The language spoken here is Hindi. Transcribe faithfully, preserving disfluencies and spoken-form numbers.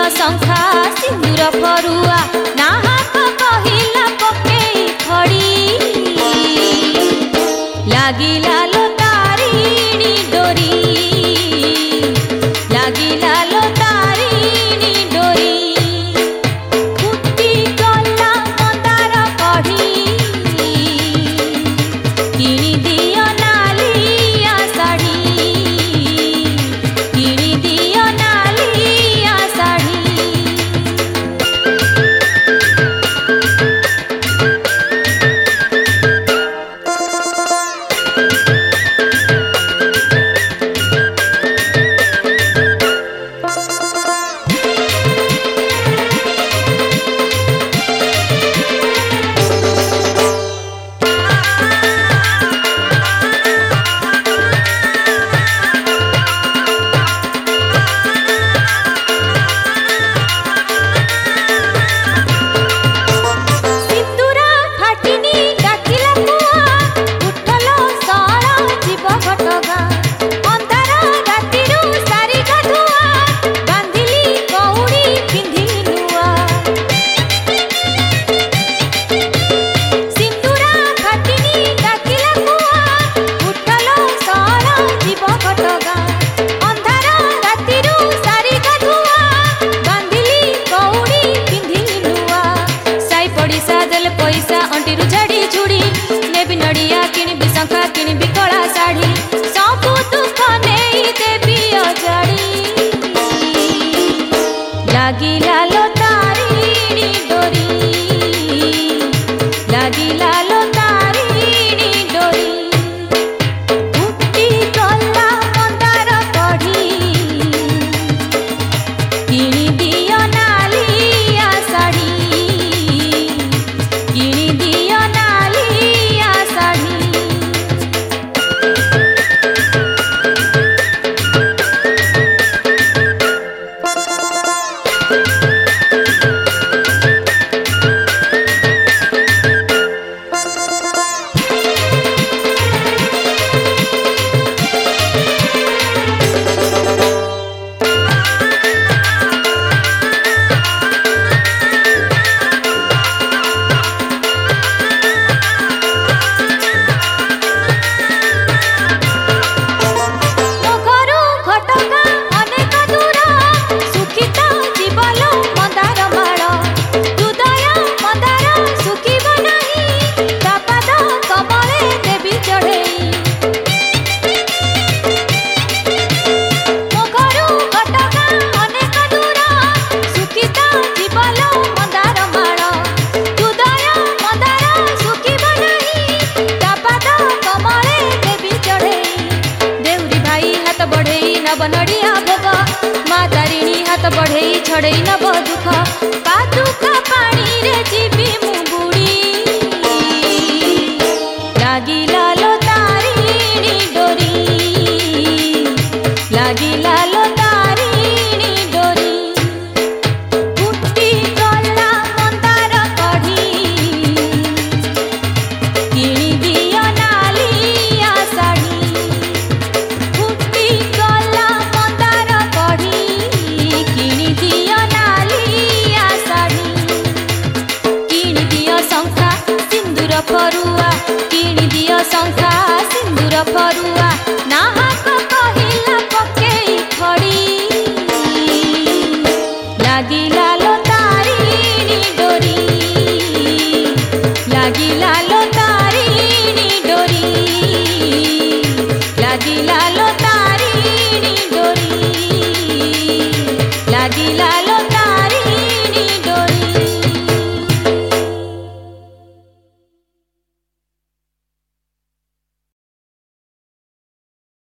शंखा सिंदूर फरुआ नाहक कहिला पकेई खड़ी लागिला लो तारिणी डोरी लागिला लो तारिणी डोरी फुटी गला मंदार कढ़ी किणी दियो नालिया साड़ी किणी दियो नालिया साड़ी पैसा अंटीरू झाड़ी झुड़ी नेबी नड़िया किणबी शंखा किणबी कला साड़ी सबू दुख नहीं देवी अजाड़ी लागिला लो तारिणी डोरी लागिला लो तारिणी डोरी फुटी गला मंदार कढ़ी किणी दियो नालिया साड़ी किणी दियो नालिया साड़ी नड़िया भोग माँ तारिणी हाथ बढ़े छड़े नब दुख पादुका पानी रे जीवी मु बुड़ी लागिला लो तारिणी डोरी लागिला लो तारिणी डोरी फुटी गला मंदार कढ़ी किणी दियो नालिया साड़ी फुटी गला मंदार कढ़ी किणी दियो नालिया साड़ी किणी दियो शंखा सिंदूर फरुआ किणी दियो शंखा सिंदूर फरुआ नाहक कहिला पकेई खड़ी लागिला लो तारिणी डोरी लागिला